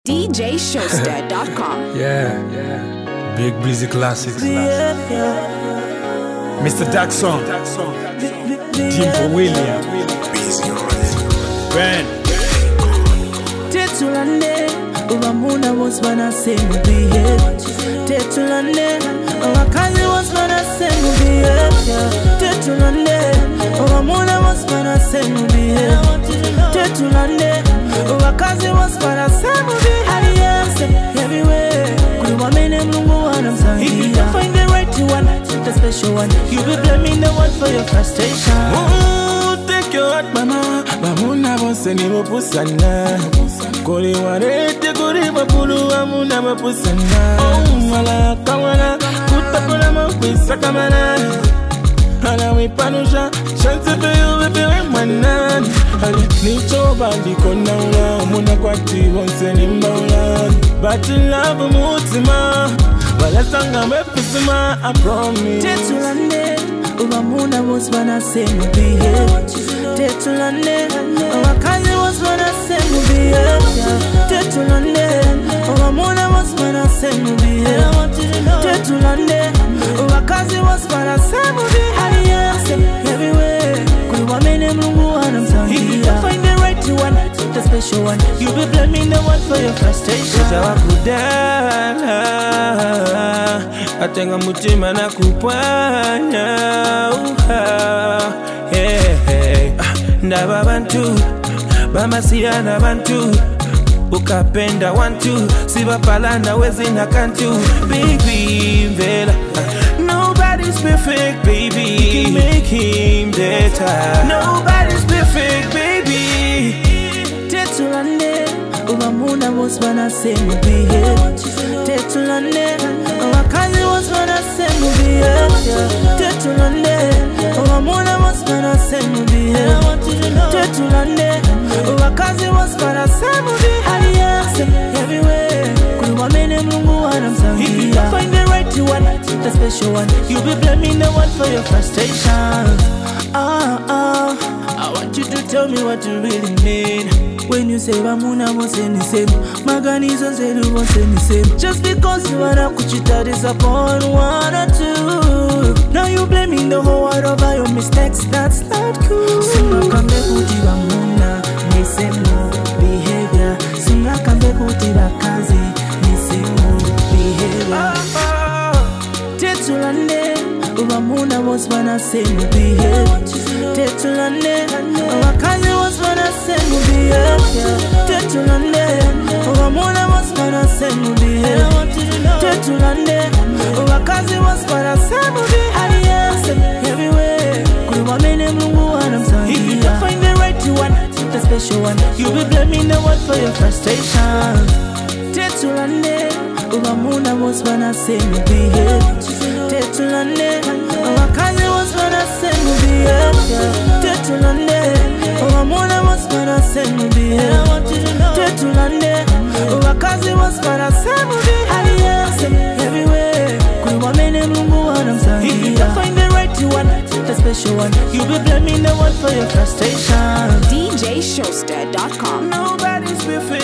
DJShowster.com. Yeah. Big Busy Classics. Mr. Daxon. Jimbo William. Ben. Tetulande, Ubamuna was gonna say movie. Tetulande, Wakazi was gonna say movie. Tetulande, Ubamuna was gonna say movie. Tetulande, Wakazi was gonna say movie. Alliance everywhere. If you can find the right one, the special one, you be blaming the one for your frustration. Take your heart, mama. Bamuna boseni mopusana. Kori warete kori bapulu bamuna mopusana. Oh, mala kawana, kutakola mopisa kamana. Hala wipanusha, chance pe you be manan. Nicho bandi kona ula, muna kwati bonseni mbaula. But you love mutima, wala sanga mepusima, I promise. Tetulande, Ubamuna was gonna say movie. Tetulande, Wakazi was gonna say movie. Tetulande, Ubamuna was gonna say movie. Tetulande, Wakazi was gonna say movie. Alliance everywhere. If you can find the right one, the special one, you be blaming the one for your frustration. Atenga mutima na kupanya. Ndaba bantu bamasiya na bantu ukapenda wantu sibapalana wezi na kantu baby vela. Nobody's perfect, baby. You can make him better. Nobody's perfect, baby. Tetulande, Ubamuna was gonna say movie. Tetulande, Wakazi was gonna say movie. Tetulande, Ubamuna was gonna say movie. Tetulande, Wakazi was gonna say movie. Alliance everywhere. If you can find the right one, the special one, you be blaming the one for your frustration. I want you to tell me what you really mean when you say Bamuna was in the same, Maganizo said you was in the same. Just because you wanna kuchita disappoint one or two, now you blaming the whole world over your mistakes. That's not cool. Singakambe kuti Bamuna, ni same behavior. Singakambe kuti Bakazi. Tetulande, Ubamuna was gonna say movie. Tetulande, Wakazi was gonna say movie. Tetulande, Ubamuna was gonna say movie. Tetulande, Wakazi was gonna say movie. Alliance everywhere. If you can find the right one, the special one, you be blaming the one for your frustration. Tetulande, Ubamuna was gonna say movie. Tetulande, Wakazi was gonna say movie. Tetulande, Ubamuna was gonna say movie. Tetulande, Wakazi was gonna say movie. Alliance everywhere. If you can find the right one, the special one, you be blaming the one for your frustration. DJShowster.com. Nobody's perfect.